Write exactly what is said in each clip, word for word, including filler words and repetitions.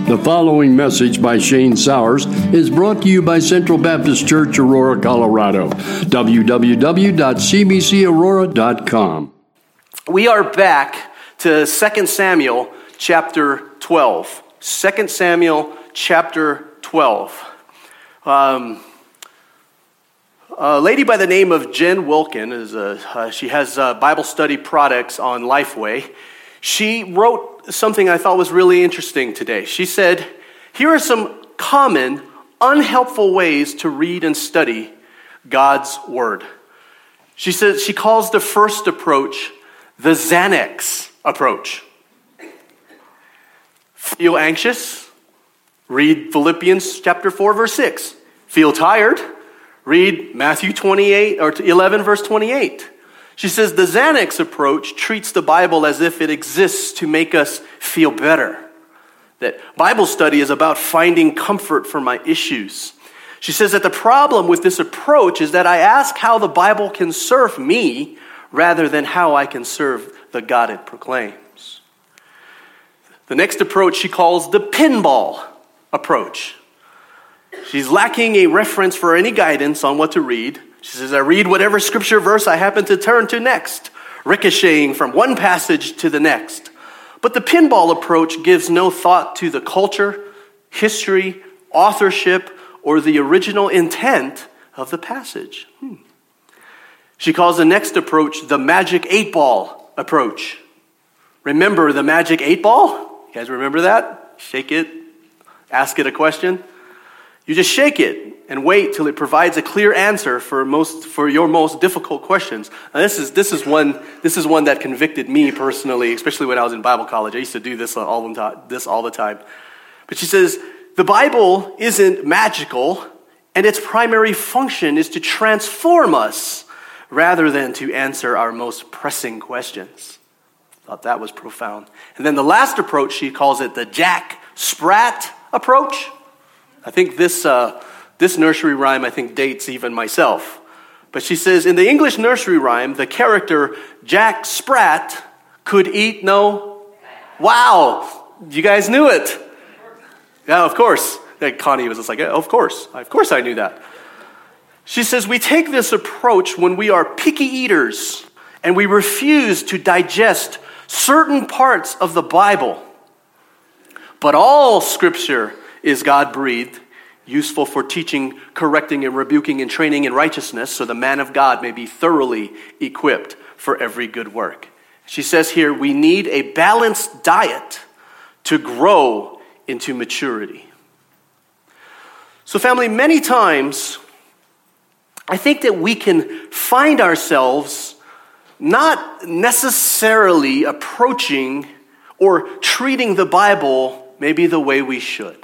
The following message by Shane Sowers is brought to you by Central Baptist Church, Aurora, Colorado. w w w dot c b c aurora dot com. We are back to Second Samuel chapter twelve. Second Samuel chapter twelve. Um, a lady by the name of Jen Wilkin, is a, uh, she has uh, Bible study products on Lifeway. She wrote something I thought was really interesting today. She said, here are some common, unhelpful ways to read and study God's Word. She says she calls the first approach the Xanax approach. Feel anxious? Read Philippians chapter four, verse six. Feel tired? Read Matthew twenty-eight or eleven, verse twenty-eight. She says the Xanax approach treats the Bible as if it exists to make us feel better. That Bible study is about finding comfort for my issues. She says that the problem with this approach is that I ask how the Bible can serve me rather than how I can serve the God it proclaims. The next approach she calls the pinball approach. She's lacking a reference for any guidance on what to read. She says, I read whatever scripture verse I happen to turn to next, ricocheting from one passage to the next. But the pinball approach gives no thought to the culture, history, authorship, or the original intent of the passage. Hmm. She calls the next approach the magic eight ball approach. Remember the magic eight ball? You guys remember that? Shake it, ask it a question. You just shake it and wait till it provides a clear answer for most for your most difficult questions. Now this is this is one this is one that convicted me personally, especially when I was in Bible college. I used to do this all the time, this all the time. But she says the Bible isn't magical, and its primary function is to transform us rather than to answer our most pressing questions. Thought that was profound. And then the last approach, she calls it the Jack Sprat approach. I think this uh, this nursery rhyme, I think, dates even myself. But she says, in the English nursery rhyme, the character Jack Sprat could eat no... Wow! You guys knew it. Yeah, of course. Like Connie was just like, of course. Of course I knew that. She says, we take this approach when we are picky eaters and we refuse to digest certain parts of the Bible. But all Scripture is God-breathed, useful for teaching, correcting, and rebuking, and training in righteousness, so the man of God may be thoroughly equipped for every good work. She says here, we need a balanced diet to grow into maturity. So family, many times, I think that we can find ourselves not necessarily approaching or treating the Bible maybe the way we should.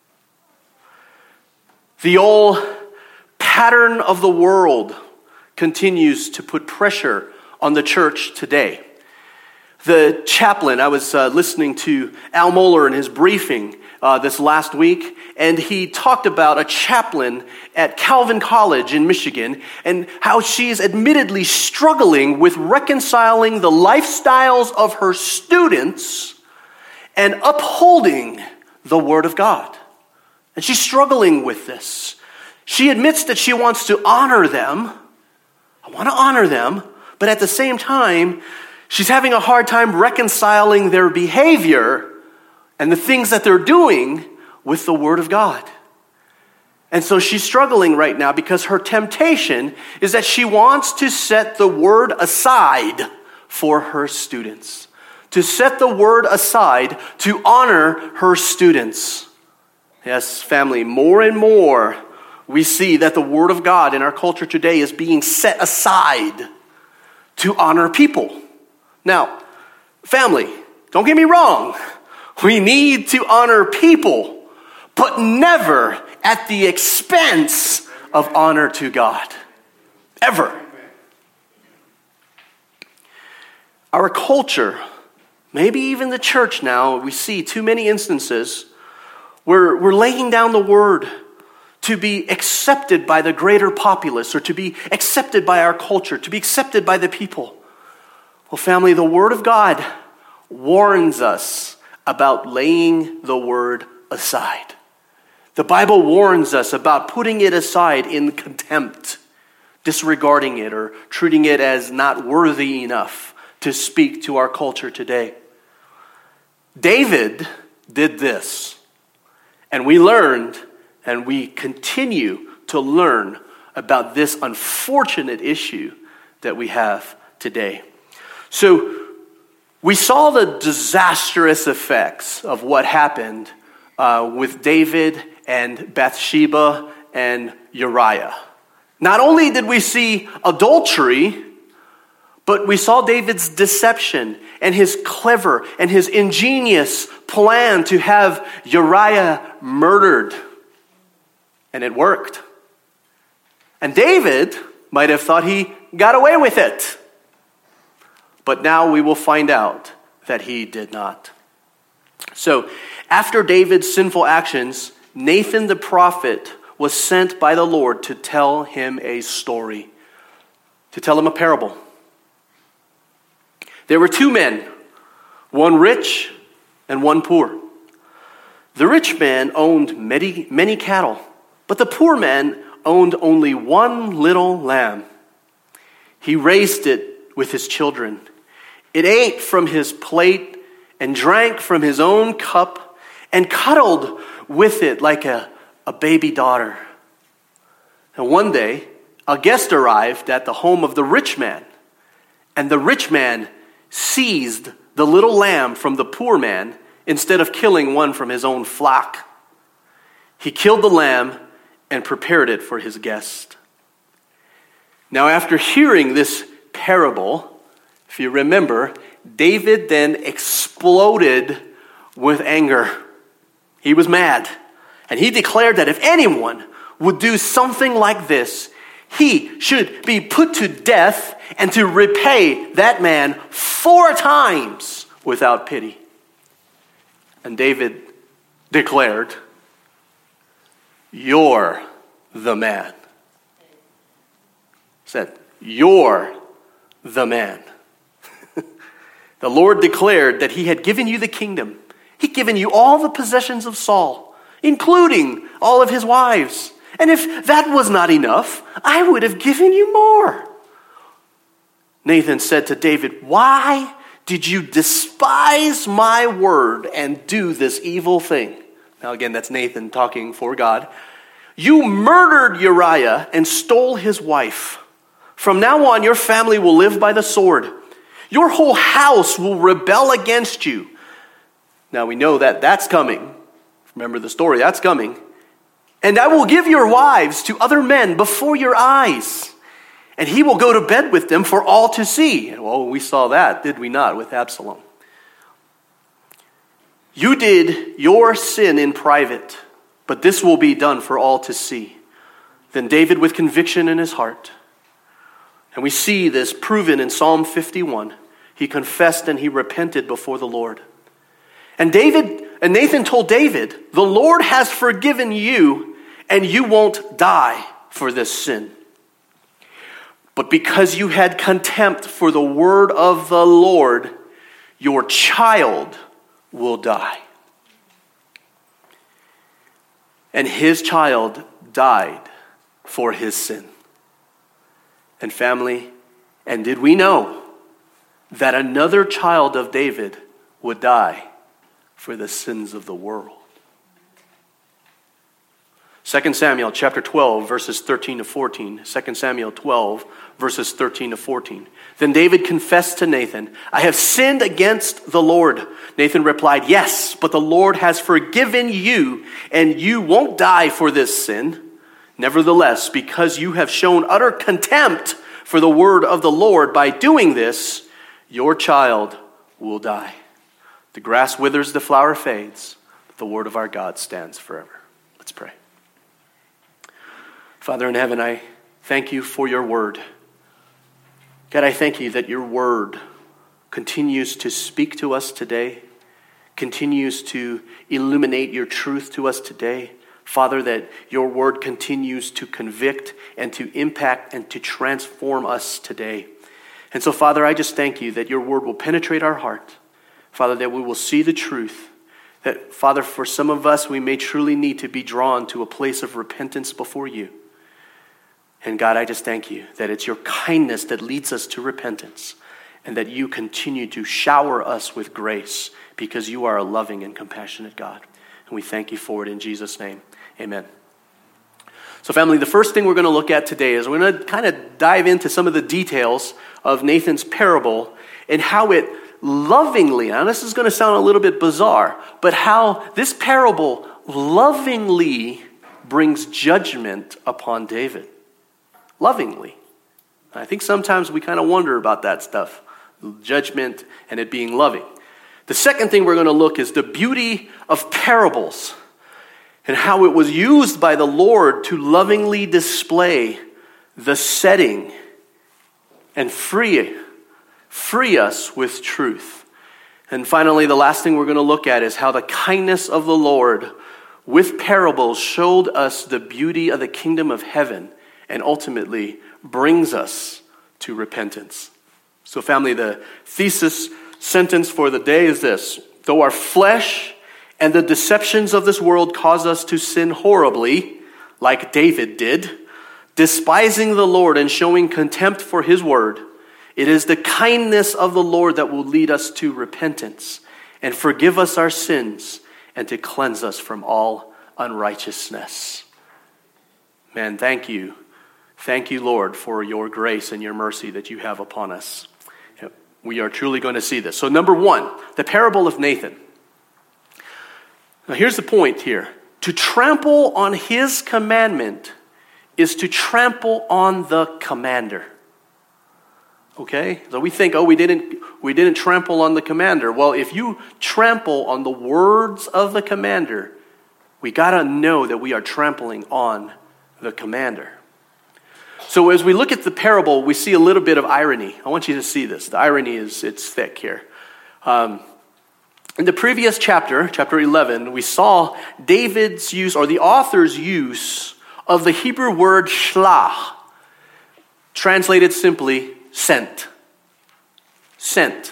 The old pattern of the world continues to put pressure on the church today. The chaplain, I was uh, listening to Al Mohler in his briefing uh, this last week, and he talked about a chaplain at Calvin College in Michigan and how she's admittedly struggling with reconciling the lifestyles of her students and upholding the Word of God. And she's struggling with this. She admits that she wants to honor them. I want to honor them. But at the same time, she's having a hard time reconciling their behavior and the things that they're doing with the Word of God. And so she's struggling right now because her temptation is that she wants to set the Word aside for her students. To set the Word aside to honor her students. Yes, family, more and more we see that the Word of God in our culture today is being set aside to honor people. Now, family, don't get me wrong. We need to honor people, but never at the expense of honor to God. Ever. Our culture, maybe even the church now, we see too many instances where we're laying down the Word to be accepted by the greater populace or to be accepted by our culture, to be accepted by the people. Well, family, the Word of God warns us about laying the Word aside. The Bible warns us about putting it aside in contempt, disregarding it or treating it as not worthy enough to speak to our culture today. David did this, and we learned and we continue to learn about this unfortunate issue that we have today. So we saw the disastrous effects of what happened uh, with David and Bathsheba and Uriah. Not only did we see adultery, but we saw David's deception and his clever and his ingenious plan to have Uriah murdered. And it worked. And David might have thought he got away with it. But now we will find out that he did not. So, after David's sinful actions, Nathan the prophet was sent by the Lord to tell him a story, to tell him a parable. There were two men, one rich and one poor. The rich man owned many, many cattle, but the poor man owned only one little lamb. He raised it with his children. It ate from his plate and drank from his own cup and cuddled with it like a, a baby daughter. And one day, a guest arrived at the home of the rich man, and the rich man seized the little lamb from the poor man instead of killing one from his own flock. He killed the lamb and prepared it for his guest. Now, after hearing this parable, if you remember, David then exploded with anger. He was mad, and he declared that if anyone would do something like this, he should be put to death and to repay that man four times without pity. And David declared, "You're the man." Said, "You're the man." The Lord declared that he had given you the kingdom. He'd given you all the possessions of Saul, including all of his wives. And if that was not enough, I would have given you more. Nathan said to David, "Why did you despise my word and do this evil thing?" Now again, that's Nathan talking for God. "You murdered Uriah and stole his wife. From now on, your family will live by the sword. Your whole house will rebel against you." Now we know that that's coming. Remember the story, that's coming. "And I will give your wives to other men before your eyes, and he will go to bed with them for all to see." Well, we saw that, did we not, with Absalom? "You did your sin in private, but this will be done for all to see." Then David, with conviction in his heart, and we see this proven in Psalm fifty-one, he confessed and he repented before the Lord. And David and Nathan told David, "The Lord has forgiven you, and you won't die for this sin. But because you had contempt for the word of the Lord, your child will die." And his child died for his sin. And family, and did we know that another child of David would die for the sins of the world? Second Samuel chapter twelve, verses thirteen to fourteen. Second Samuel twelve, verses thirteen to fourteen. Then David confessed to Nathan, "I have sinned against the Lord." Nathan replied, "Yes, but the Lord has forgiven you, and you won't die for this sin. Nevertheless, because you have shown utter contempt for the word of the Lord by doing this, your child will die. The grass withers, the flower fades, but the word of our God stands forever." Let's pray. Father in heaven, I thank you for your word. God, I thank you that your word continues to speak to us today, continues to illuminate your truth to us today. Father, that your word continues to convict and to impact and to transform us today. And so, Father, I just thank you that your word will penetrate our heart. Father, that we will see the truth, That, Father, for some of us, we may truly need to be drawn to a place of repentance before you. And God, I just thank you that it's your kindness that leads us to repentance, and that you continue to shower us with grace because you are a loving and compassionate God. And we thank you for it in Jesus' name. Amen. So family, the first thing we're going to look at today is we're going to kind of dive into some of the details of Nathan's parable and how it lovingly, now this is going to sound a little bit bizarre, but how this parable lovingly brings judgment upon David. Lovingly. I think sometimes we kind of wonder about that stuff. Judgment and it being loving. The second thing we're going to look is the beauty of parables and how it was used by the Lord to lovingly display the setting and free, free us with truth. And finally, the last thing we're going to look at is how the kindness of the Lord with parables showed us the beauty of the kingdom of heaven and ultimately brings us to repentance. So family, the thesis sentence for the day is this: though our flesh and the deceptions of this world cause us to sin horribly, like David did, despising the Lord and showing contempt for his word, it is the kindness of the Lord that will lead us to repentance and forgive us our sins and to cleanse us from all unrighteousness. Man, thank you. Thank you, Lord, for your grace and your mercy that you have upon us. We are truly going to see this. So number one, the parable of Nathan. Now here's the point here. To trample on his commandment is to trample on the commander. Okay? So we think, oh, we didn't we didn't trample on the commander. Well, if you trample on the words of the commander, we got to know that we are trampling on the commander. So as we look at the parable, we see a little bit of irony. I want you to see this. The irony is, it's thick here. Um, in the previous chapter, chapter eleven, we saw David's use, or the author's use, of the Hebrew word shlach, translated simply, sent. Sent.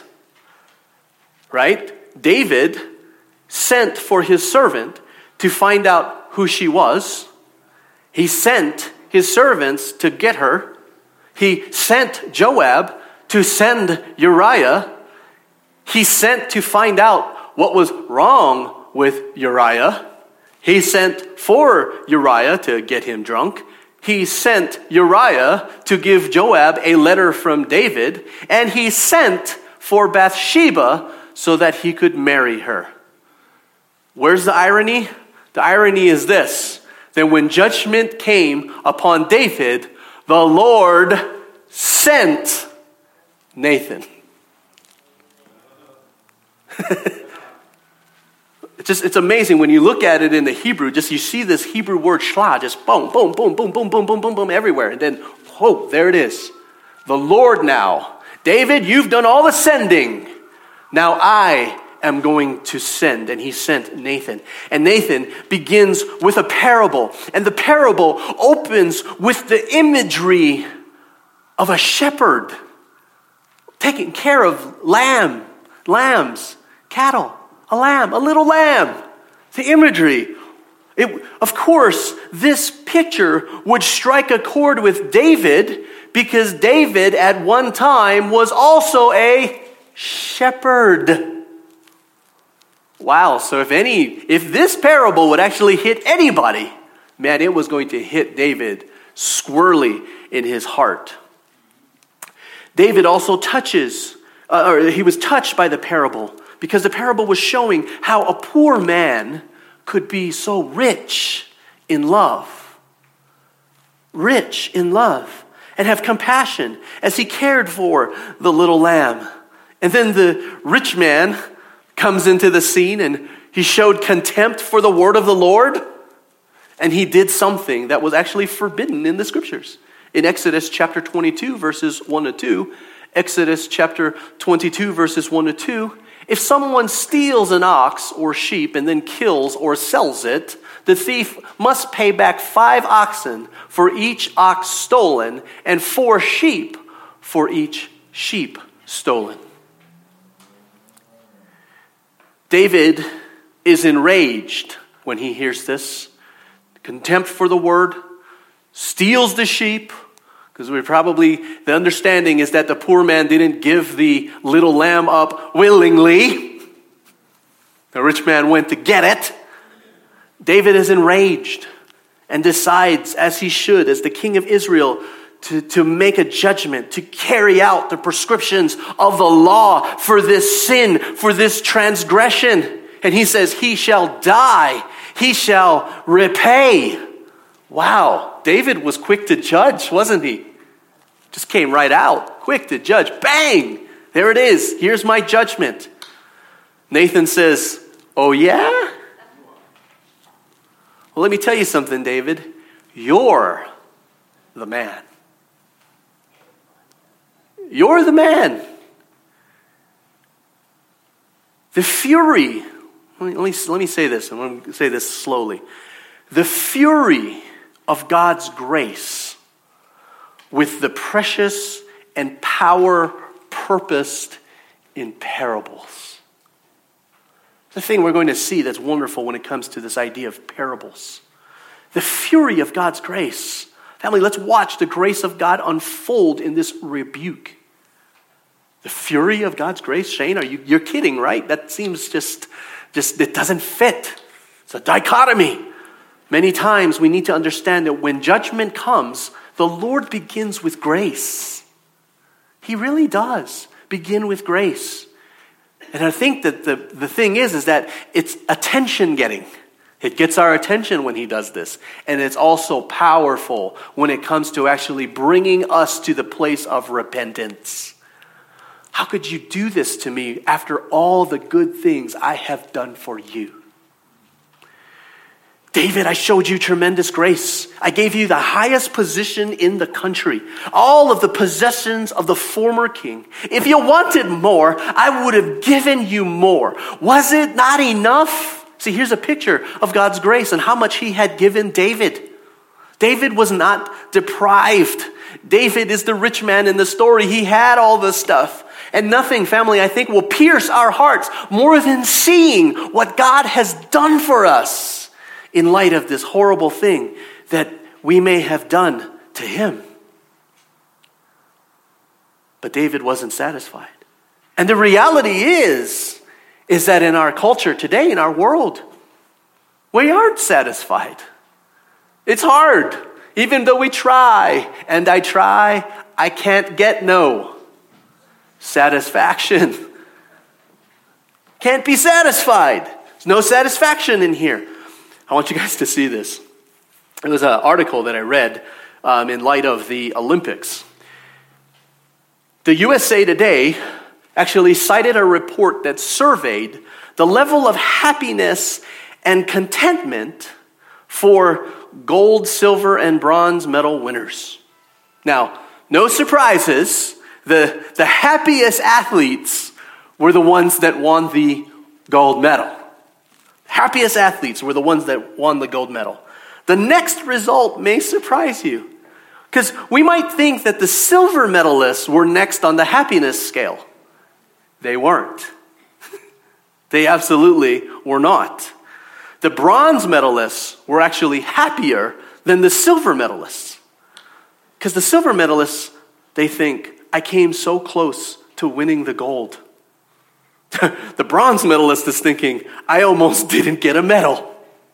Right? David sent for his servant to find out who she was. He sent his servants to get her. He sent Joab to send Uriah. He sent to find out what was wrong with Uriah. He sent for Uriah to get him drunk. He sent Uriah to give Joab a letter from David. And he sent for Bathsheba so that he could marry her. Where's the irony? The irony is this: that when judgment came upon David, the Lord sent Nathan. It's just, it's amazing when you look at it in the Hebrew, just you see this Hebrew word shlah, just boom, boom, boom, boom, boom, boom, boom, boom, boom, everywhere. And then, whoa, there it is. The Lord now. David, you've done all the sending. Now I am going to send. And he sent Nathan. And Nathan begins with a parable. And the parable opens with the imagery of a shepherd taking care of lamb, lambs, cattle, a lamb, a little lamb. The imagery. It, of course, this picture would strike a chord with David because David at one time was also a shepherd. Wow, so if any, if this parable would actually hit anybody, man, it was going to hit David squarely in his heart. David also touches, uh, or he was touched by the parable because the parable was showing how a poor man could be so rich in love. Rich in love. And have compassion as he cared for the little lamb. And then the rich man comes into the scene and he showed contempt for the word of the Lord. And he did something that was actually forbidden in the scriptures. In Exodus chapter twenty-two, verses one to two, Exodus chapter twenty-two, verses one to two, if someone steals an ox or sheep and then kills or sells it, the thief must pay back five oxen for each ox stolen and four sheep for each sheep stolen. David is enraged when he hears this. Contempt for the word, steals the sheep, because we probably, the understanding is that the poor man didn't give the little lamb up willingly. The rich man went to get it. David is enraged and decides, as he should, as the king of Israel, to, to make a judgment, to carry out the prescriptions of the law for this sin, for this transgression. And he says, he shall die. He shall repay. Wow, David was quick to judge, wasn't he? Just came right out, quick to judge. Bang! There it is. Here's my judgment. Nathan says, oh yeah? Well, let me tell you something, David. You're the man. You're the man. The fury, let me, let me, let me say this, I'm going to say this slowly. The fury of God's grace with the precious and power purposed in parables. The thing we're going to see that's wonderful when it comes to this idea of parables. The fury of God's grace. Family, let's watch the grace of God unfold in this rebuke. The fury of God's grace? Shane, are you, you're kidding, right? That seems just, just, it doesn't fit. It's a dichotomy. Many times we need to understand that when judgment comes, the Lord begins with grace. He really does begin with grace. And I think that the, the thing is, is that it's attention getting. It gets our attention when he does this. And it's also powerful when it comes to actually bringing us to the place of repentance. How could you do this to me after all the good things I have done for you? David, I showed you tremendous grace. I gave you the highest position in the country. All of the possessions of the former king. If you wanted more, I would have given you more. Was it not enough? See, here's a picture of God's grace and how much he had given David. David was not deprived. David is the rich man in the story. He had all this stuff. And nothing, family, I think will pierce our hearts more than seeing what God has done for us in light of this horrible thing that we may have done to him. But David wasn't satisfied. And the reality is, is that in our culture today, in our world, we aren't satisfied. It's hard. Even though we try, and I try, I can't get no satisfaction. Can't be satisfied. There's no satisfaction in here. I want you guys to see this. It was an article that I read um, in light of the Olympics. The U S A Today actually cited a report that surveyed the level of happiness and contentment for gold, silver, and bronze medal winners. Now, no surprises. The, the happiest athletes were the ones that won the gold medal. Happiest athletes were the ones that won the gold medal. The next result may surprise you, because we might think that the silver medalists were next on the happiness scale. They weren't. They absolutely were not. The bronze medalists were actually happier than the silver medalists. Because the silver medalists, they think, I came so close to winning the gold. The bronze medalist is thinking, I almost didn't get a medal.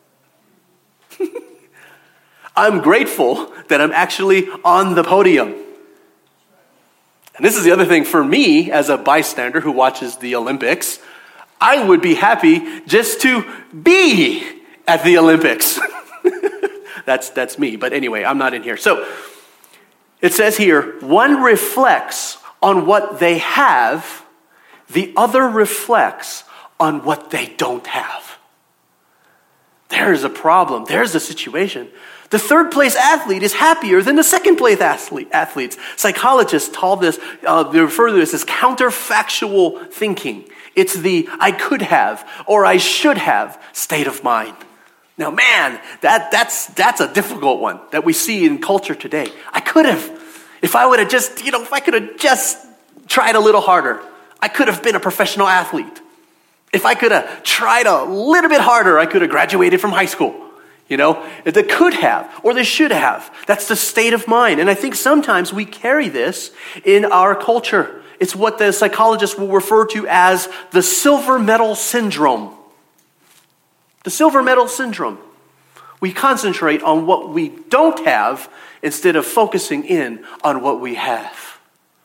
I'm grateful that I'm actually on the podium. And this is the other thing for me as a bystander who watches the Olympics. I would be happy just to be at the Olympics. that's, that's me. But anyway, I'm not in here. So it says here, one reflects on what they have, the other reflects on what they don't have. There's a problem. There's a situation. The third place athlete is happier than the second place athlete, athletes. Psychologists call this, uh, they refer to this as counterfactual thinking. It's the I could have or I should have state of mind. Now, man, that, that's, that's a difficult one that we see in culture today. I could have. If I would have just, you know, if I could have just tried a little harder, I could have been a professional athlete. If I could have tried a little bit harder, I could have graduated from high school. You know, they could have, or they should have. That's the state of mind. And I think sometimes we carry this in our culture. It's what the psychologists will refer to as the silver medal syndrome. The silver medal syndrome. We concentrate on what we don't have instead of focusing in on what we have.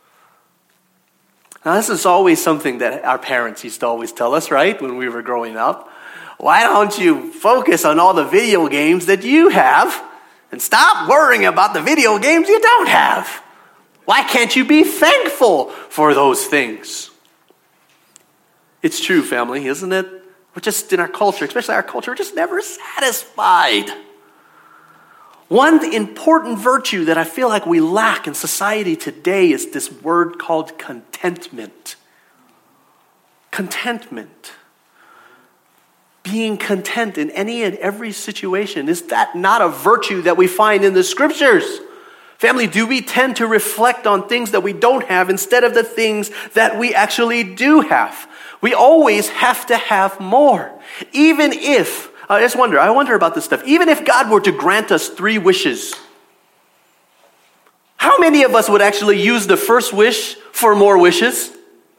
Now, this is always something that our parents used to always tell us, right, when we were growing up. Why don't you focus on all the video games that you have and stop worrying about the video games you don't have? Why can't you be thankful for those things? It's true, family, isn't it? We're just in our culture, especially our culture, we're just never satisfied. One important virtue that I feel like we lack in society today is this word called contentment. Contentment. Being content in any and every situation. Is that not a virtue that we find in the scriptures? Family, do we tend to reflect on things that we don't have instead of the things that we actually do have? We always have to have more. Even if, I just wonder, I wonder about this stuff. Even if God were to grant us three wishes, how many of us would actually use the first wish for more wishes?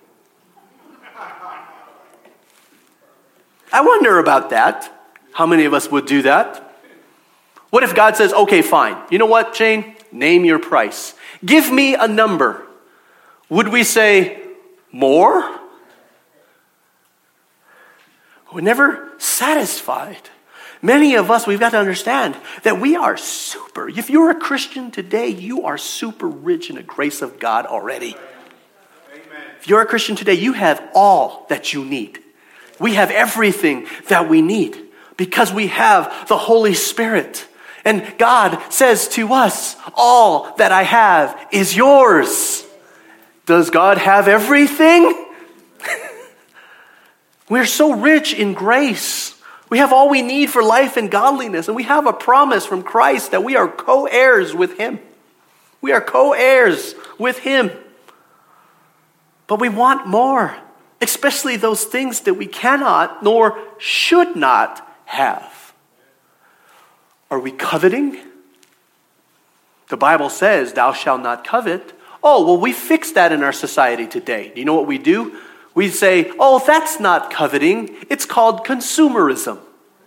I wonder about that. How many of us would do that? What if God says, okay, fine. You know what, Shane? Name your price. Give me a number. Would we say more? We're never satisfied. Many of us, we've got to understand that we are super. If you're a Christian today, you are super rich in the grace of God already. Amen. If you're a Christian today, you have all that you need. We have everything that we need because we have the Holy Spirit. And God says to us, all that I have is yours. Does God have everything? We're so rich in grace. We have all we need for life and godliness. And we have a promise from Christ that we are co-heirs with Him. We are co-heirs with Him. But we want more. Especially those things that we cannot nor should not have. Are we coveting? The Bible says, thou shalt not covet. Oh, well, we fix that in our society today. Do you know what we do? We say, oh, that's not coveting. It's called consumerism.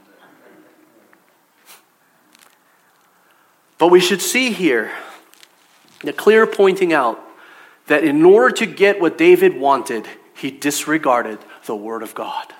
But we should see here the clear pointing out that in order to get what David wanted, he disregarded the Word of God.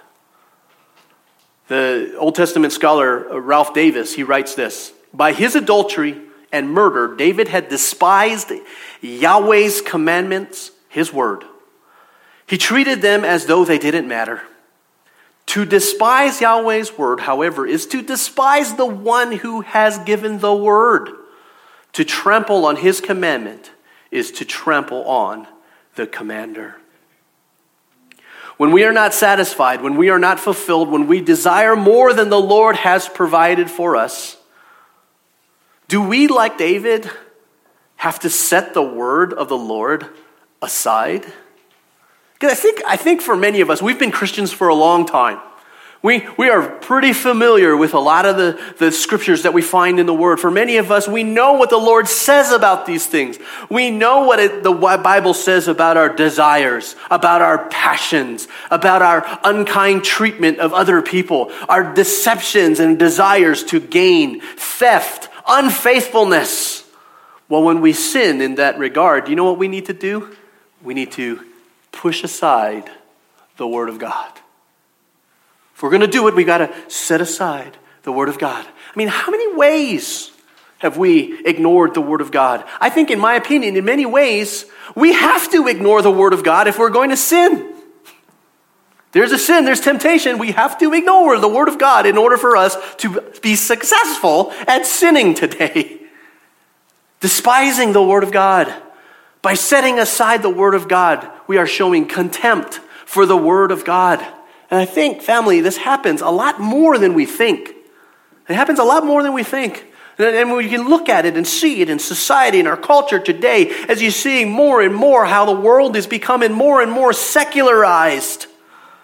The Old Testament scholar Ralph Davis, he writes this: by his adultery and murder, David had despised Yahweh's commandments, His Word. He treated them as though they didn't matter. To despise Yahweh's Word, however, is to despise the one who has given the Word. To trample on His commandment is to trample on the commander. When we are not satisfied, when we are not fulfilled, when we desire more than the Lord has provided for us, do we, like David, have to set the word of the Lord aside? Because I think, I think for many of us, we've been Christians for a long time. We, we are pretty familiar with a lot of the, the scriptures that we find in the Word. For many of us, we know what the Lord says about these things. We know what it, the Bible says about our desires, about our passions, about our unkind treatment of other people, our deceptions and desires to gain, theft, unfaithfulness. Well, when we sin in that regard, you know what we need to do? We need to push aside the Word of God. If we're going to do it, we've got to set aside the Word of God. I mean, how many ways have we ignored the Word of God? I think, in my opinion, in many ways, we have to ignore the Word of God if we're going to sin. There's a sin, there's temptation. We have to ignore the Word of God in order for us to be successful at sinning today. Despising the Word of God. By setting aside the Word of God, we are showing contempt for the Word of God. And I think, family, this happens a lot more than we think. It happens a lot more than we think. And we can look at it and see it in society, in our culture today, as you see more and more how the world is becoming more and more secularized.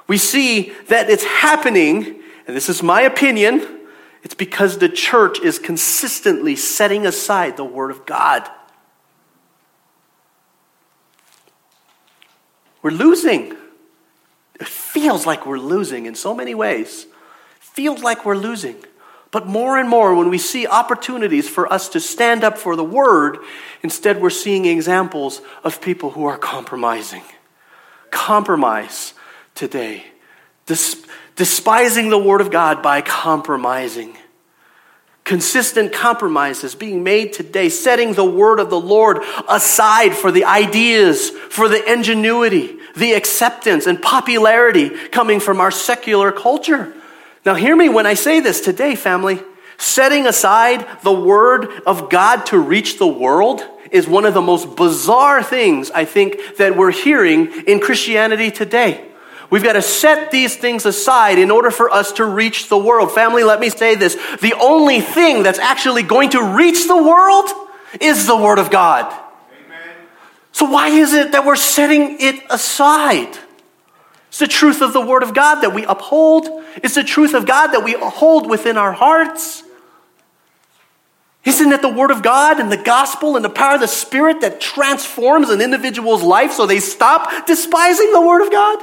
We see that it's happening, and this is my opinion, it's because the church is consistently setting aside the Word of God. We're losing. It feels like we're losing in so many ways. It feels like we're losing. But more and more, when we see opportunities for us to stand up for the Word, instead we're seeing examples of people who are compromising. Compromise today. Des- despising the Word of God by compromising. Consistent compromises being made today, setting the Word of the Lord aside for the ideas, for the ingenuity, the acceptance and popularity coming from our secular culture. Now hear me when I say this today, family. Setting aside the Word of God to reach the world is one of the most bizarre things I think that we're hearing in Christianity today. We've got to set these things aside in order for us to reach the world. Family, let me say this. The only thing that's actually going to reach the world is the Word of God. Amen. So why is it that we're setting it aside? It's the truth of the Word of God that we uphold. It's the truth of God that we hold within our hearts. Isn't it the Word of God and the gospel and the power of the Spirit that transforms an individual's life so they stop despising the Word of God?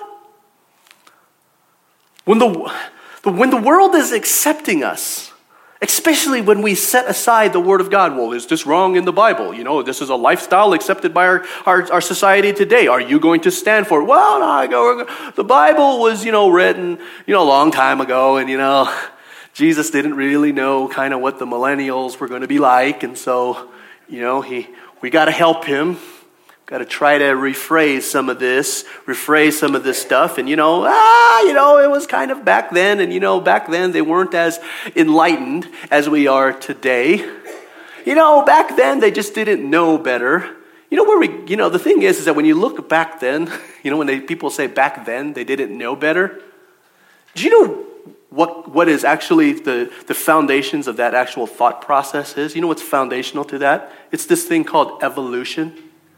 When the, the, when the world is accepting us, especially when we set aside the Word of God, well, is this wrong in the Bible? You know, this is a lifestyle accepted by our, our, our society today. Are you going to stand for it? Well, no, I go, the Bible was, you know, written, you know, a long time ago, and, you know, Jesus didn't really know kind of what the millennials were going to be like, and so, you know, he we got to help him. Got to try to rephrase some of this, rephrase some of this stuff. And, you know, ah, you know, it was kind of back then. And, you know, back then they weren't as enlightened as we are today. You know, back then they just didn't know better. You know, where we, you know, the thing is, is that when you look back then, you know, when they, people say back then they didn't know better. Do you know what, what is actually the, the foundations of that actual thought process is? You know what's foundational to that? It's this thing called evolution.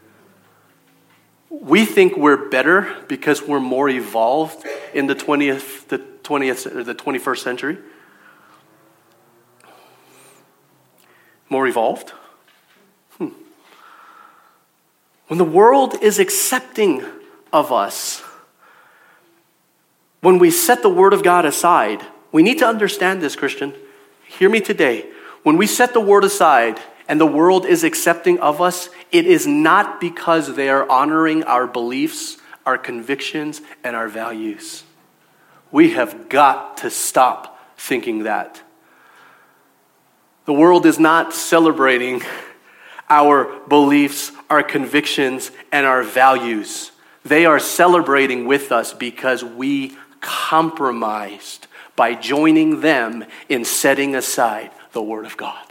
We think we're better because we're more evolved in the twentieth, the twentieth, or the twenty-first century. More evolved. Hmm. When the world is accepting of us, when we set the Word of God aside, we need to understand this, Christian. Hear me today. When we set the Word aside and the world is accepting of us, it is not because they are honoring our beliefs, our convictions, and our values. We have got to stop thinking that. The world is not celebrating our beliefs, our convictions, and our values. They are celebrating with us because we compromised by joining them in setting aside the Word of God.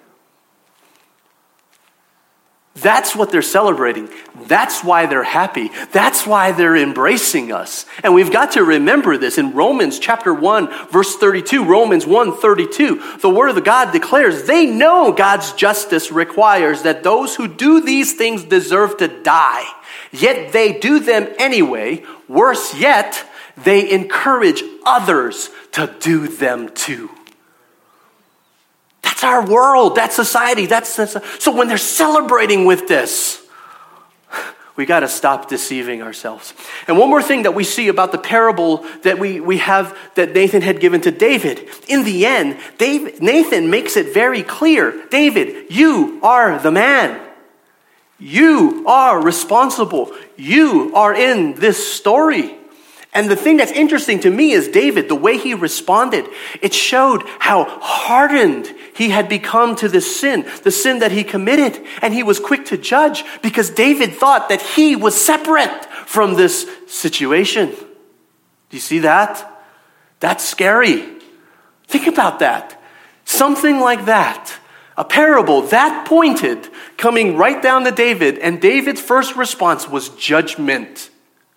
That's what they're celebrating. That's why they're happy. That's why they're embracing us. And we've got to remember this in Romans chapter one, verse thirty-two. Romans one thirty-two. The Word of God declares, they know God's justice requires that those who do these things deserve to die. Yet they do them anyway. Worse yet, they encourage others to do them too. That's our world. That's society. That's, that's so when they're celebrating with this, we got to stop deceiving ourselves. And one more thing that we see about the parable that we, we have that Nathan had given to David. In the end, David, Nathan makes it very clear. David, you are the man. You are responsible. You are in this story. And the thing that's interesting to me is David, the way he responded, it showed how hardened he had become to this sin, the sin that he committed. And he was quick to judge because David thought that he was separate from this situation. Do you see that? That's scary. Think about that. Something like that. A parable that pointed coming right down to David. And David's first response was judgment.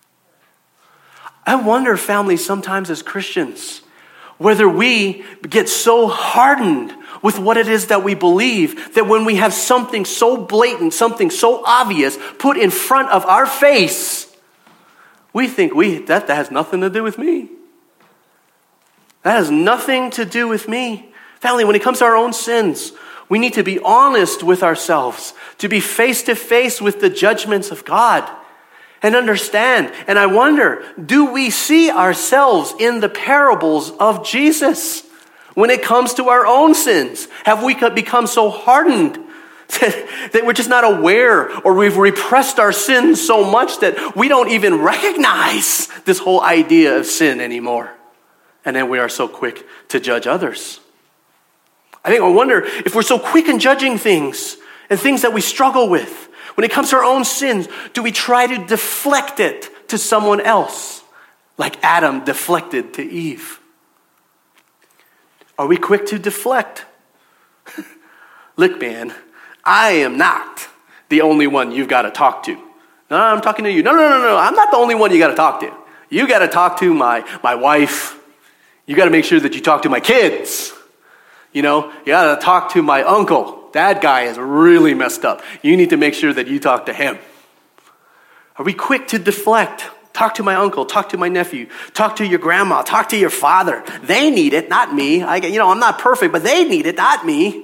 I wonder, family, sometimes as Christians, whether we get so hardened with what it is that we believe that when we have something so blatant, something so obvious put in front of our face, We think we that, that has nothing to do with me. That has nothing to do with me. Family, when it comes to our own sins, we need to be honest with ourselves, to be face to face with the judgments of God and understand. And I wonder, do we see ourselves in the parables of Jesus when it comes to our own sins? Have we become so hardened that we're just not aware, or we've repressed our sins so much that we don't even recognize this whole idea of sin anymore? And then we are so quick to judge others. I think I wonder if we're so quick in judging things and things that we struggle with. When it comes to our own sins, do we try to deflect it to someone else, like Adam deflected to Eve? Are we quick to deflect? Look, man, I am not the only one you've got to talk to. No, I'm talking to you. No, no, no, no. I'm not the only one you got to talk to. You got to talk to my, my wife. You got to make sure that you talk to my kids. You know, you got to talk to my uncle. That guy is really messed up. You need to make sure that you talk to him. Are we quick to deflect? Talk to my uncle, talk to my nephew, talk to your grandma, talk to your father. They need it, not me. I, you know, I'm not perfect, but they need it, not me.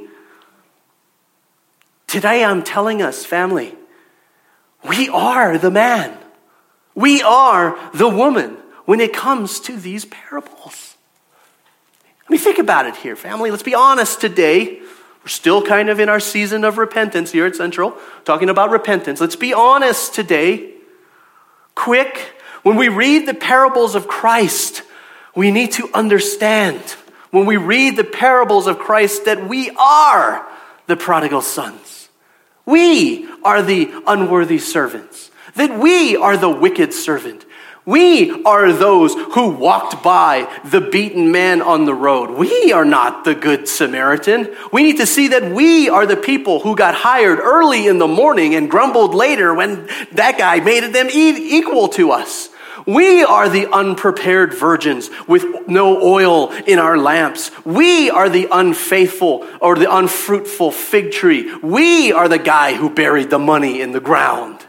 Today I'm telling us, family, we are the man. We are the woman when it comes to these parables. I mean, think about it here, family. Let's be honest today. We're still kind of in our season of repentance here at Central, talking about repentance. Let's be honest today. Quick, when we read the parables of Christ, we need to understand, when we read the parables of Christ, that we are the prodigal sons. We are the unworthy servants. That we are the wicked servant. We are those who walked by the beaten man on the road. We are not the good Samaritan. We need to see that we are the people who got hired early in the morning and grumbled later when that guy made them equal to us. We are the unprepared virgins with no oil in our lamps. We are the unfaithful or the unfruitful fig tree. We are the guy who buried the money in the ground.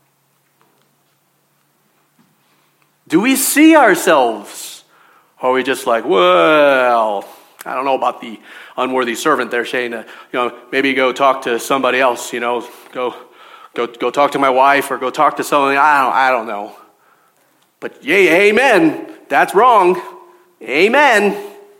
Do we see ourselves? Or are we just like, well, I don't know about the unworthy servant there, Shane. Uh, you know, maybe go talk to somebody else. You know, go, go, go talk to my wife, or go talk to someone. I don't, I don't know. But yay, amen. That's wrong. Amen.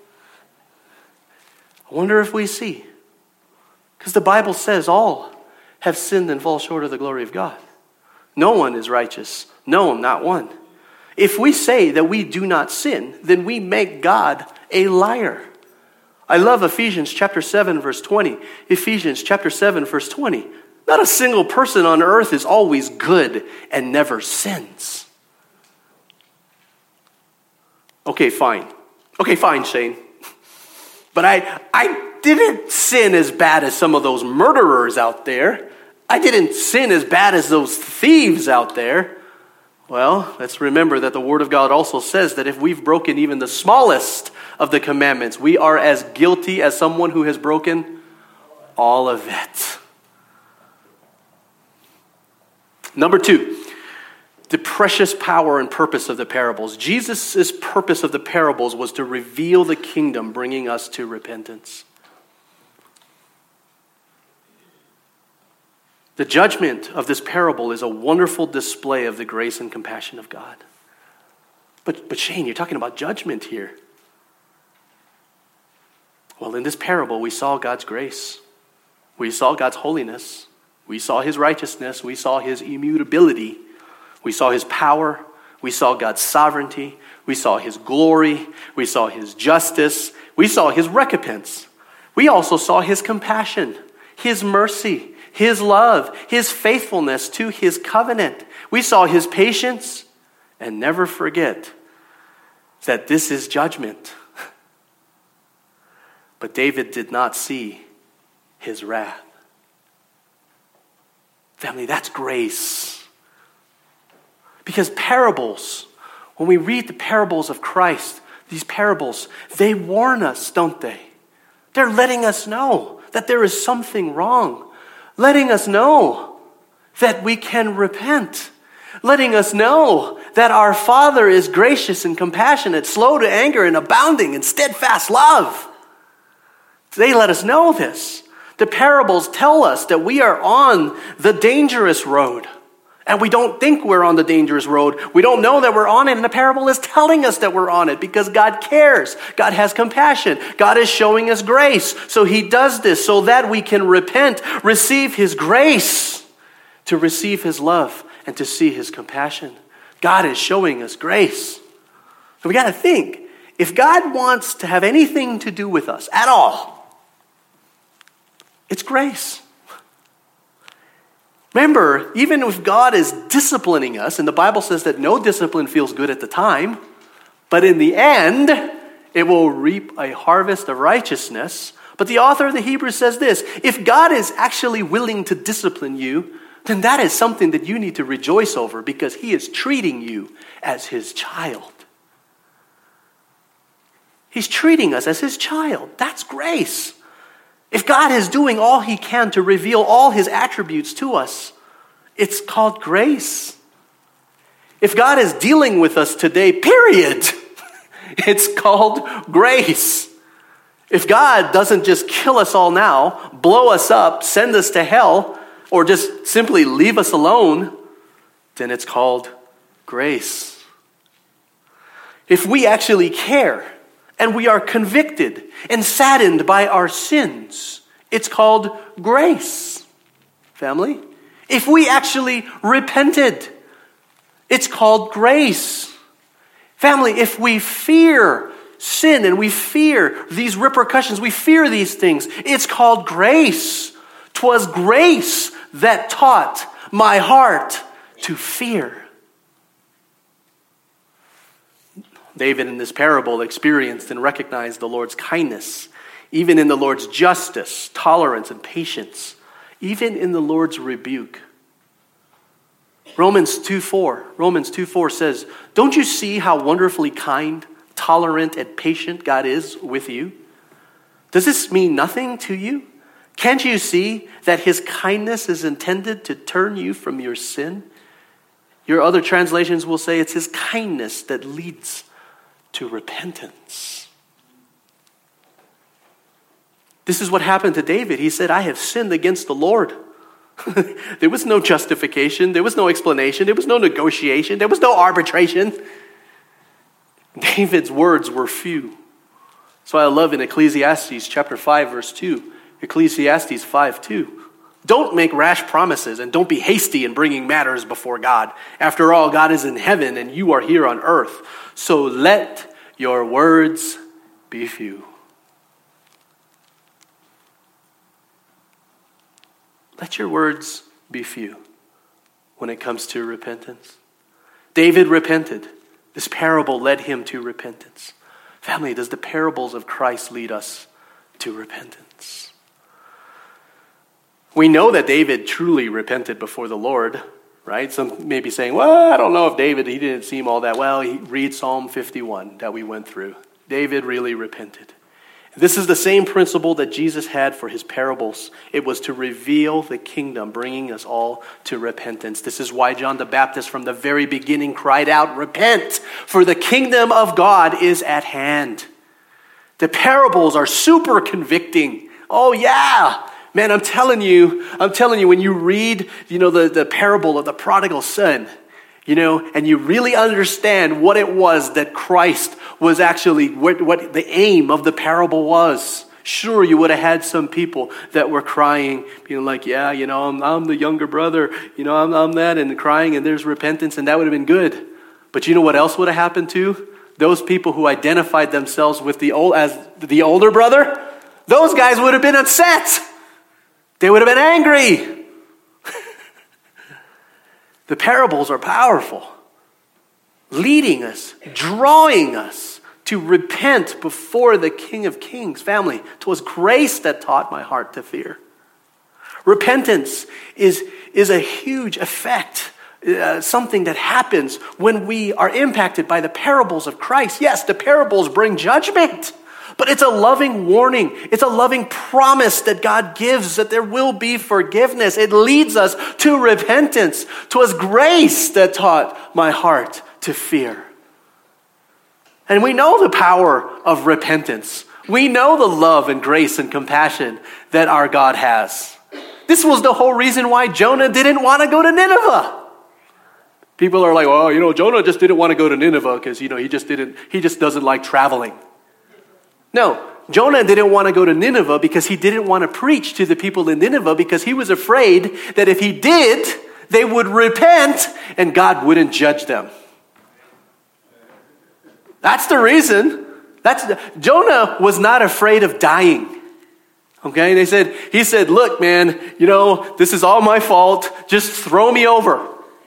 I wonder if we see, because the Bible says all have sinned and fall short of the glory of God. No one is righteous. No, not one. If we say that we do not sin, then we make God a liar. I love Ephesians chapter seven, verse twenty. Ephesians chapter seven, verse twenty. Not a single person on earth is always good and never sins. Okay, fine. Okay, fine, Shane. But I, I didn't sin as bad as some of those murderers out there. I didn't sin as bad as those thieves out there. Well, let's remember that the Word of God also says that if we've broken even the smallest of the commandments, we are as guilty as someone who has broken all of it. Number two, the precious power and purpose of the parables. Jesus' purpose of the parables was to reveal the kingdom, bringing us to repentance. The judgment of this parable is a wonderful display of the grace and compassion of God. But, but Shane, you're talking about judgment here. Well, in this parable, we saw God's grace. We saw God's holiness. We saw his righteousness. We saw his immutability. We saw his power. We saw God's sovereignty. We saw his glory. We saw his justice. We saw his recompense. We also saw his compassion, his mercy, his love, his faithfulness to his covenant. We saw his patience, and never forget that this is judgment. But David did not see his wrath. Family, that's grace. Because parables, when we read the parables of Christ, these parables, they warn us, don't they? They're letting us know that there is something wrong. Letting us know that we can repent. Letting us know that our Father is gracious and compassionate, slow to anger and abounding in steadfast love. They let us know this. The parables tell us that we are on the dangerous road. And we don't think we're on the dangerous road. We don't know that we're on it. And the parable is telling us that we're on it because God cares. God has compassion. God is showing us grace. So he does this so that we can repent, receive his grace, to receive his love, and to see his compassion. God is showing us grace. So we got to think, if God wants to have anything to do with us at all, it's grace. Remember, even if God is disciplining us, and the Bible says that no discipline feels good at the time, but in the end, it will reap a harvest of righteousness. But the author of the Hebrews says this, if God is actually willing to discipline you, then that is something that you need to rejoice over because he is treating you as his child. He's treating us as his child. That's grace. If God is doing all he can to reveal all his attributes to us, it's called grace. If God is dealing with us today, period, it's called grace. If God doesn't just kill us all now, blow us up, send us to hell, or just simply leave us alone, then it's called grace. If we actually care, and we are convicted and saddened by our sins, it's called grace. Family, if we actually repented, it's called grace. Family, if we fear sin and we fear these repercussions, we fear these things, it's called grace. 'Twas grace that taught my heart to fear. David in this parable experienced and recognized the Lord's kindness, even in the Lord's justice, tolerance, and patience, even in the Lord's rebuke. Romans two four, Romans two four says, don't you see how wonderfully kind, tolerant, and patient God is with you? Does this mean nothing to you? Can't you see that his kindness is intended to turn you from your sin? Your other translations will say it's his kindness that leads to repentance. This is what happened to David. He said, I have sinned against the Lord. There was no justification. There was no explanation. There was no negotiation. There was no arbitration. David's words were few. So I love in Ecclesiastes chapter five, verse two. Ecclesiastes five two. Don't make rash promises and don't be hasty in bringing matters before God. After all, God is in heaven and you are here on earth. So let your words be few. Let your words be few when it comes to repentance. David repented. This parable led him to repentance. Family, does the parables of Christ lead us to repentance? We know that David truly repented before the Lord, right? Some may be saying, well, I don't know if David, he didn't seem all that well. He read Psalm fifty-one that we went through. David really repented. This is the same principle that Jesus had for his parables. It was to reveal the kingdom, bringing us all to repentance. This is why John the Baptist from the very beginning cried out, repent, for the kingdom of God is at hand. The parables are super convicting. Oh yeah. Man, I'm telling you, I'm telling you, when you read, you know, the, the parable of the prodigal son, you know, and you really understand what it was that Christ was actually, what, what the aim of the parable was. Sure, you would have had some people that were crying, being like, yeah, you know, I'm, I'm the younger brother, you know, I'm, I'm that, and crying, and there's repentance, and that would have been good. But you know what else would have happened too? Those people who identified themselves with the old as the older brother, those guys would have been upset. They would have been angry. The parables are powerful, leading us, drawing us to repent before the King of Kings. Family, 'twas grace that taught my heart to fear. Repentance is, is a huge effect, uh, something that happens when we are impacted by the parables of Christ. Yes, the parables bring judgment. But it's a loving warning. It's a loving promise that God gives that there will be forgiveness. It leads us to repentance. 'Twas grace that taught my heart to fear. And we know the power of repentance. We know the love and grace and compassion that our God has. This was the whole reason why Jonah didn't want to go to Nineveh. People are like, oh, you know, Jonah just didn't want to go to Nineveh because, you know, he just didn't, he just doesn't like traveling. No, Jonah didn't want to go to Nineveh because he didn't want to preach to the people in Nineveh because he was afraid that if he did, they would repent and God wouldn't judge them. That's the reason. That's the, Jonah was not afraid of dying. Okay, they said, he said, look, man, you know, this is all my fault. Just throw me over.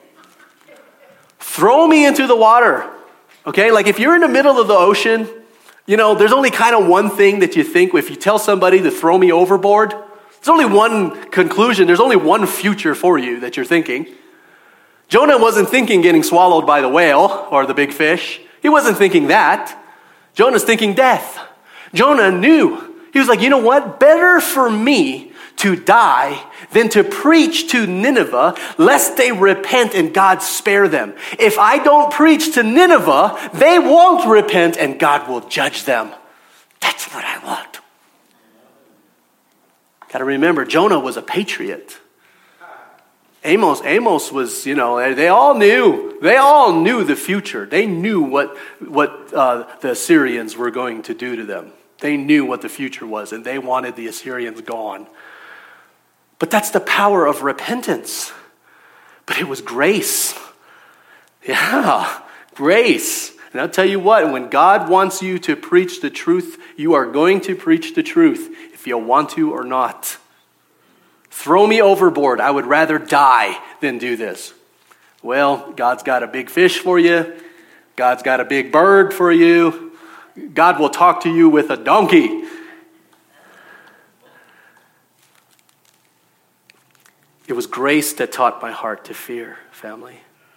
Throw me into the water. Okay, like if you're in the middle of the ocean, you know, there's only kind of one thing that you think, if you tell somebody to throw me overboard, there's only one conclusion, there's only one future for you that you're thinking. Jonah wasn't thinking getting swallowed by the whale or the big fish. He wasn't thinking that. Jonah's thinking death. Jonah knew. He was like, you know what? Better for me to die than to preach to Nineveh, lest they repent and God spare them. If I don't preach to Nineveh, they won't repent and God will judge them. That's what I want. Got to remember, Jonah was a patriot. Amos, Amos was, you know, they all knew. They all knew the future. They knew what, what uh, the Assyrians were going to do to them. They knew what the future was, and they wanted the Assyrians gone. But that's the power of repentance. But it was grace. Yeah, grace. And I'll tell you what, when God wants you to preach the truth, you are going to preach the truth, if you want to or not. Throw me overboard. I would rather die than do this. Well, God's got a big fish for you. God's got a big bird for you. God will talk to you with a donkey. It was grace that taught my heart to fear, family.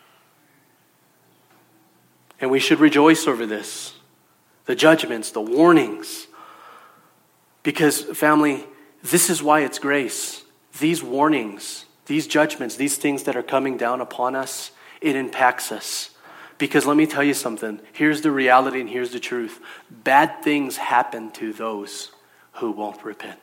And we should rejoice over this. The judgments, the warnings. Because, family, this is why it's grace. These warnings, these judgments, these things that are coming down upon us, it impacts us. Because let me tell you something. Here's the reality and here's the truth. Bad things happen to those who won't repent.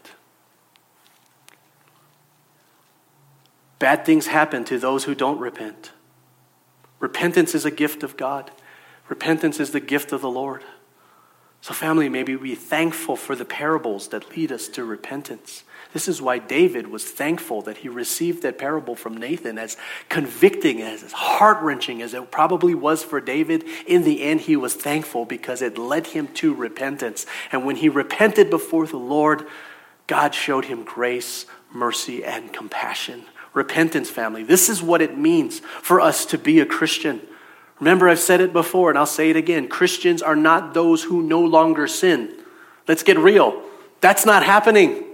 Bad things happen to those who don't repent. Repentance is a gift of God. Repentance is the gift of the Lord. So family, maybe be thankful for the parables that lead us to repentance. This is why David was thankful that he received that parable from Nathan, as convicting, as heart-wrenching as it probably was for David. In the end, he was thankful because it led him to repentance. And when he repented before the Lord, God showed him grace, mercy, and compassion. Repentance, family. This is what it means for us to be a Christian. Remember, I've said it before and I'll say it again. Christians are not those who no longer sin. Let's get real. That's not happening.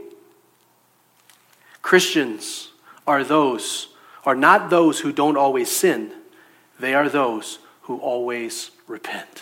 Christians are those, are not those who don't always sin. They are those who always repent.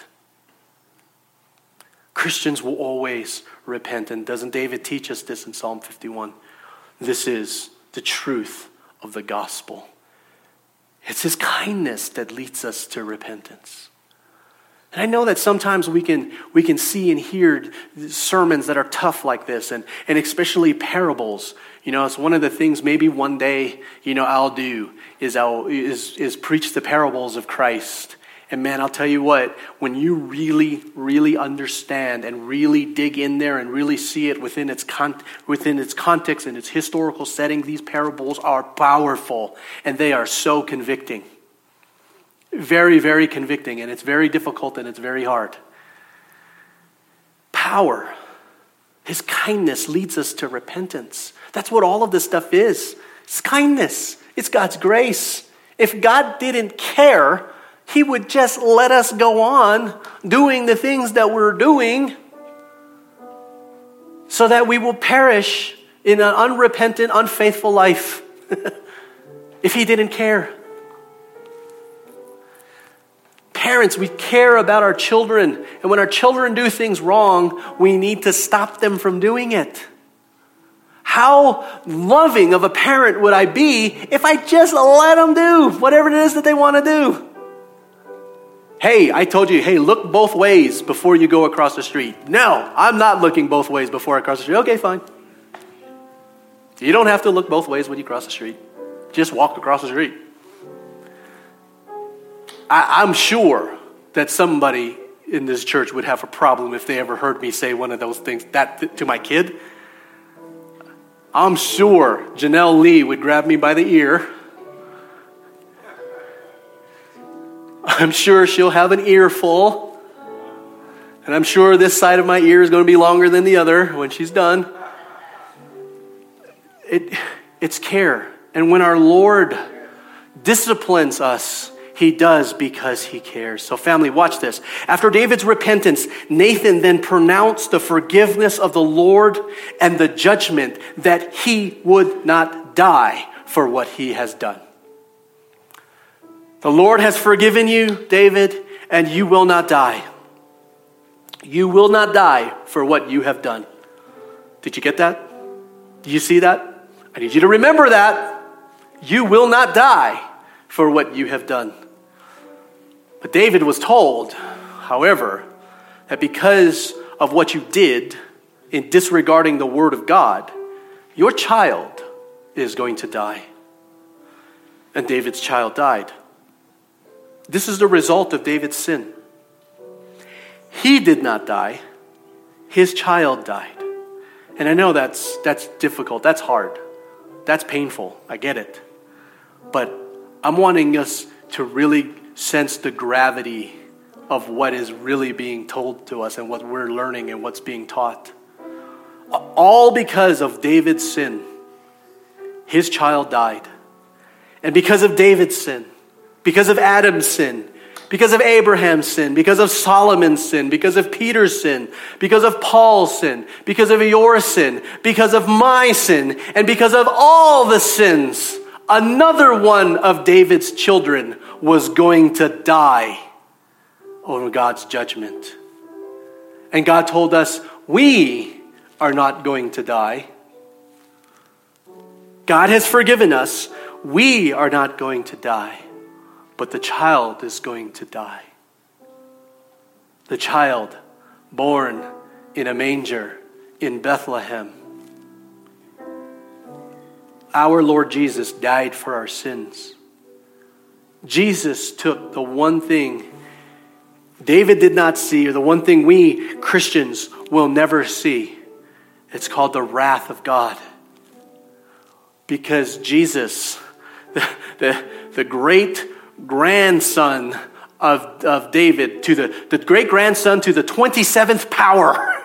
Christians will always repent. And doesn't David teach us this in Psalm fifty-one? This is the truth of the gospel. It's his kindness that leads us to repentance. And I know that sometimes we can we can see and hear sermons that are tough like this, and, and especially parables. You know, it's one of the things maybe one day, you know, I'll do is I'll is is preach the parables of Christ. And man, I'll tell you what, when you really, really understand and really dig in there and really see it within its con- within its context and its historical setting, these parables are powerful and they are so convicting. Very, very convicting, and it's very difficult and it's very hard. Power. His kindness leads us to repentance. That's what all of this stuff is. It's kindness. It's God's grace. If God didn't care, he would just let us go on doing the things that we're doing so that we will perish in an unrepentant, unfaithful life. If he didn't care. Parents, we care about our children. And when our children do things wrong, we need to stop them from doing it. How loving of a parent would I be if I just let them do whatever it is that they want to do? Hey, I told you, hey, look both ways before you go across the street. No, I'm not looking both ways before I cross the street. Okay, fine. You don't have to look both ways when you cross the street. Just walk across the street. I, I'm sure that somebody in this church would have a problem if they ever heard me say one of those things that th- to my kid. I'm sure Janelle Lee would grab me by the ear. I'm sure she'll have an earful. And I'm sure this side of my ear is going to be longer than the other when she's done. It, it's care. And when our Lord disciplines us, he does because he cares. So family, watch this. After David's repentance, Nathan then pronounced the forgiveness of the Lord and the judgment that he would not die for what he has done. The Lord has forgiven you, David, and you will not die. You will not die for what you have done. Did you get that? Do you see that? I need you to remember that. You will not die for what you have done. But David was told, however, that because of what you did in disregarding the word of God, your child is going to die. And David's child died. This is the result of David's sin. He did not die. His child died. And I know that's that's difficult. That's hard. That's painful. I get it. But I'm wanting us to really sense the gravity of what is really being told to us and what we're learning and what's being taught. All because of David's sin, his child died. And because of David's sin, because of Adam's sin, because of Abraham's sin, because of Solomon's sin, because of Peter's sin, because of Paul's sin, because of your sin, because of my sin, and because of all the sins, another one of David's children was going to die over God's judgment. And God told us, we are not going to die. God has forgiven us. We are not going to die. But the child is going to die. The child born in a manger in Bethlehem. Our Lord Jesus died for our sins. Jesus took the one thing David did not see, or the one thing we Christians will never see. It's called the wrath of God. Because Jesus, the, the, the great grandson of, of David, to the, the great grandson to the twenty-seventh power,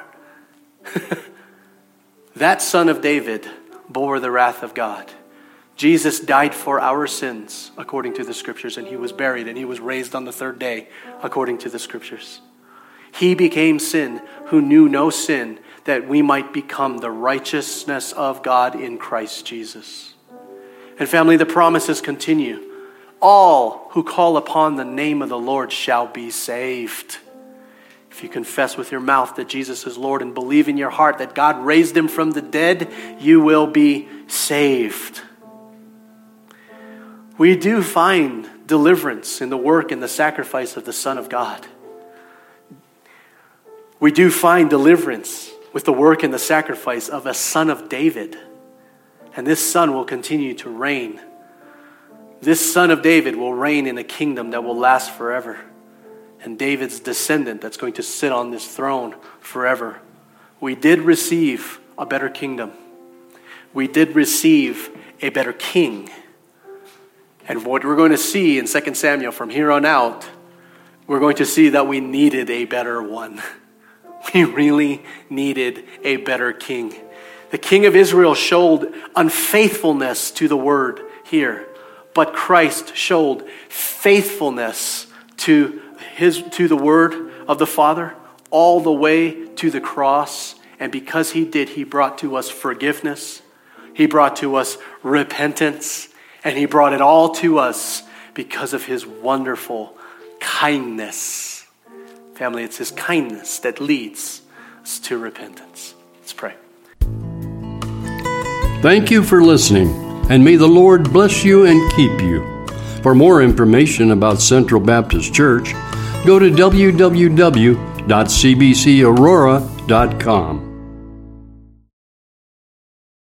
that son of David bore the wrath of God. Jesus died for our sins according to the scriptures, and he was buried and he was raised on the third day according to the scriptures. He became sin who knew no sin, that we might become the righteousness of God in Christ Jesus. And family, the promises continue. All who call upon the name of the Lord shall be saved. If you confess with your mouth that Jesus is Lord and believe in your heart that God raised him from the dead, you will be saved. We do find deliverance in the work and the sacrifice of the Son of God. We do find deliverance with the work and the sacrifice of a son of David. And this son will continue to reign. This son of David will reign in a kingdom that will last forever. And David's descendant that's going to sit on this throne forever. We did receive a better kingdom. We did receive a better king. And what we're going to see in Second Samuel from here on out, we're going to see that we needed a better one. We really needed a better king. The king of Israel showed unfaithfulness to the word here. But Christ showed faithfulness to his to the word of the Father all the way to the cross. And because he did, he brought to us forgiveness. He brought to us repentance. And he brought it all to us because of his wonderful kindness. Family, it's his kindness that leads us to repentance. Let's pray. Thank you for listening. And may the Lord bless you and keep you. For more information about Central Baptist Church, go to w w w dot c b c aurora dot com.